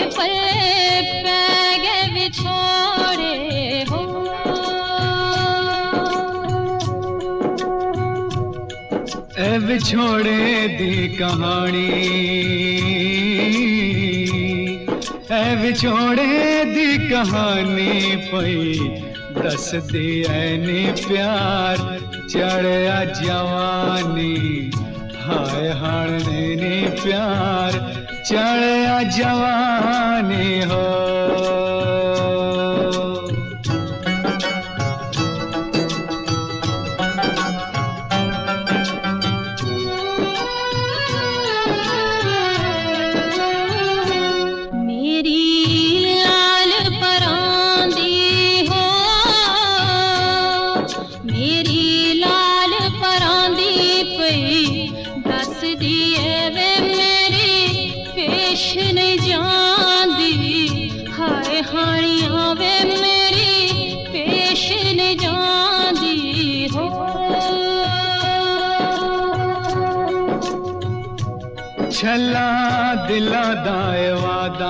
पल्ले पै गए विछोड़े हो। ए विछोड़े दी कहानी, ए विछोड़े दी कहानी पई दस दी ऐनी प्यार चढ़या जवानी। हाय हाणे नी प्यार चढ़या जवानी हो। छला दिला दा वादा,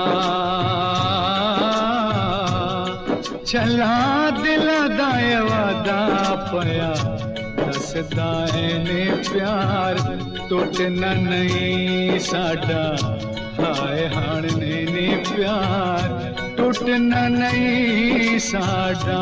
छला दिला दा वादा पया दसदा ने प्यार टुटना नहीं साडा। हाय हाणे ने प्यार टुटना नहीं साडा।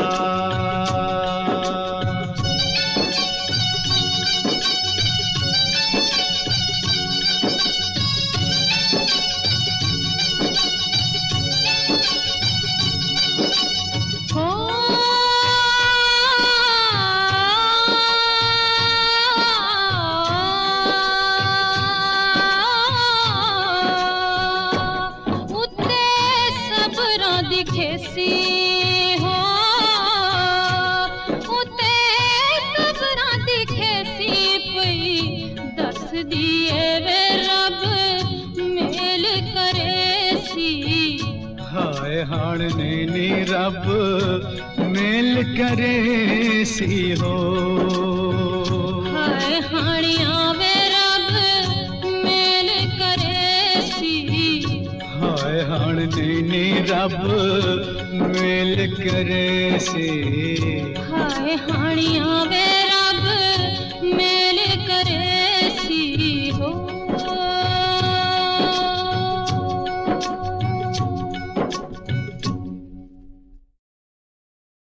दिखेसी हो उते सबरा दिखेसी पई दस दिए वे रब मेल करेसी। हाय हाणे नी रब मेल करेसी हो। हाय हाणिया वे रब मेल करेसी। हाय हाणे नी रब मेल करे से। हाय हाणिया वे